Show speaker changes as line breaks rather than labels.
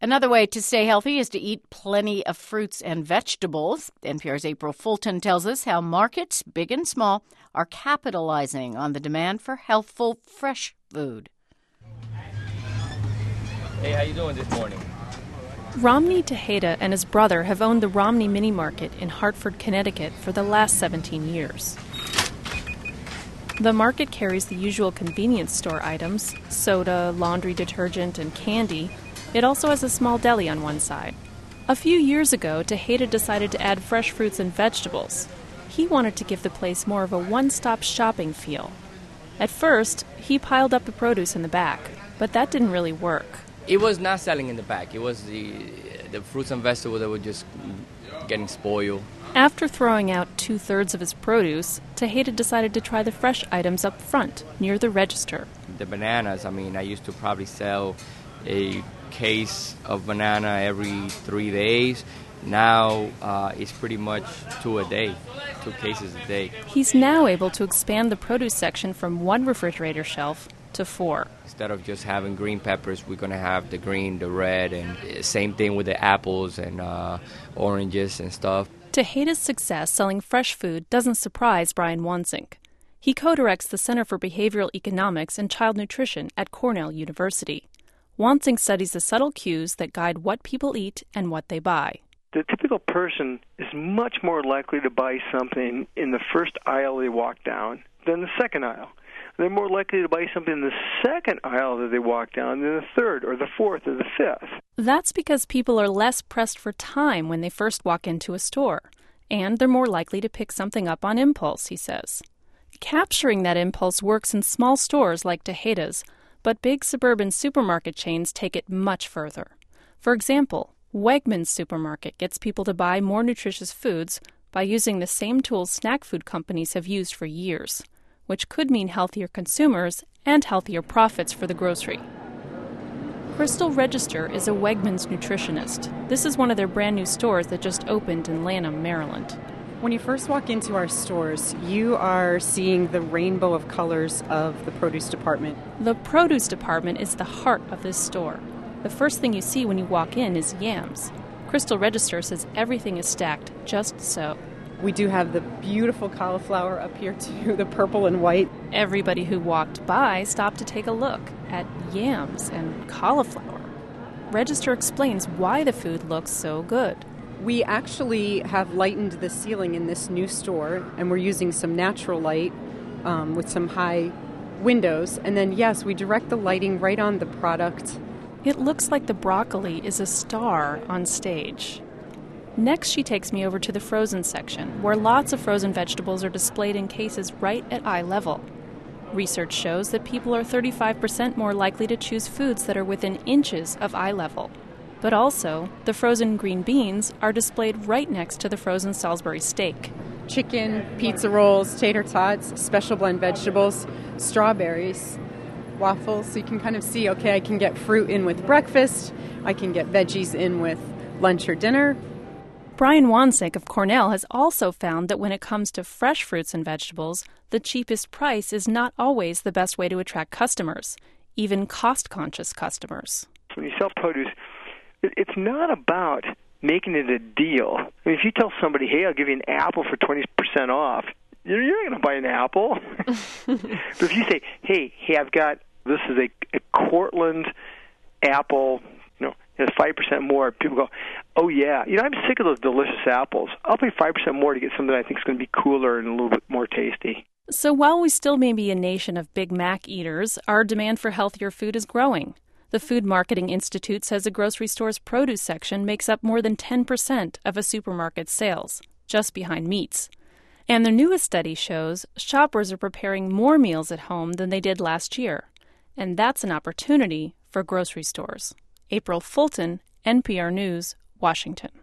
Another way to stay healthy is to eat plenty of fruits and vegetables. NPR's April Fulton tells us how markets, big and small, are capitalizing on the demand for healthful, fresh food.
Hey, how you doing this morning?
Romney Tejeda and his brother have owned the Romney Mini Market in Hartford, Connecticut for the last 17 years. The market carries the usual convenience store items, soda, laundry detergent, and candy. It also has a small deli on one side. A few years ago, Tejeda decided to add fresh fruits and vegetables. He wanted to give the place more of a one-stop shopping feel. At first, he piled up the produce in the back, but that didn't really work.
It was not selling in the back. It was the fruits and vegetables that were just getting spoiled.
After throwing out 2/3 of his produce, Tejeda decided to try the fresh items up front, near the register.
The bananas, I used to probably sell a case of banana every 3 days. Now it's pretty much 2 a day, 2 cases a day.
He's now able to expand the produce section from 1 refrigerator shelf to 4.
Instead of just having green peppers, we're going to have the green, the red, and same thing with the apples and oranges and stuff.
Tejeda's success selling fresh food doesn't surprise Brian Wansink. He co-directs the Center for Behavioral Economics and Child Nutrition at Cornell University. Wansink studies the subtle cues that guide what people eat and what they buy.
The typical person is much more likely to buy something in the first aisle they walk down than the second aisle. They're more likely to buy something in the second aisle that they walk down than the third or the fourth or the fifth.
That's because people are less pressed for time when they first walk into a store, and they're more likely to pick something up on impulse, he says. Capturing that impulse works in small stores like Tejeda's, but big suburban supermarket chains take it much further. For example, Wegmans Supermarket gets people to buy more nutritious foods by using the same tools snack food companies have used for years, which could mean healthier consumers and healthier profits for the grocery. Crystal Register is a Wegmans nutritionist. This is one of their brand new stores that just opened in Lanham, Maryland.
When you first walk into our stores, you are seeing the rainbow of colors of the produce department.
The produce department is the heart of this store. The first thing you see when you walk in is yams. Crystal Register says everything is stacked just so.
We do have the beautiful cauliflower up here too, the purple and white.
Everybody who walked by stopped to take a look at yams and cauliflower. Register explains why the food looks so good.
We actually have lightened the ceiling in this new store, and we're using some natural light with some high windows. And then, yes, we direct the lighting right on the product.
It looks like the broccoli is a star on stage. Next, she takes me over to the frozen section, where lots of frozen vegetables are displayed in cases right at eye level. Research shows that people are 35% more likely to choose foods that are within inches of eye level. But also, the frozen green beans are displayed right next to the frozen Salisbury steak.
Chicken, pizza rolls, tater tots, special blend vegetables, strawberries, waffles. So you can kind of see, okay, I can get fruit in with breakfast, I can get veggies in with lunch or dinner.
Brian Wansink of Cornell has also found that when it comes to fresh fruits and vegetables, the cheapest price is not always the best way to attract customers, even cost-conscious customers.
When you sell produce, it's not about making it a deal. I mean, if you tell somebody, hey, I'll give you an apple for 20% off, you're not going to buy an apple. But if you say, hey, this is a Cortland apple, it's 5% more, people go, oh, yeah, I'm sick of those delicious apples. I'll pay 5% more to get something I think is going to be cooler and a little bit more tasty.
So while we still may be a nation of Big Mac eaters, our demand for healthier food is growing. The Food Marketing Institute says a grocery store's produce section makes up more than 10% of a supermarket's sales, just behind meats. And their newest study shows shoppers are preparing more meals at home than they did last year. And that's an opportunity for grocery stores. April Fulton, NPR News, Washington.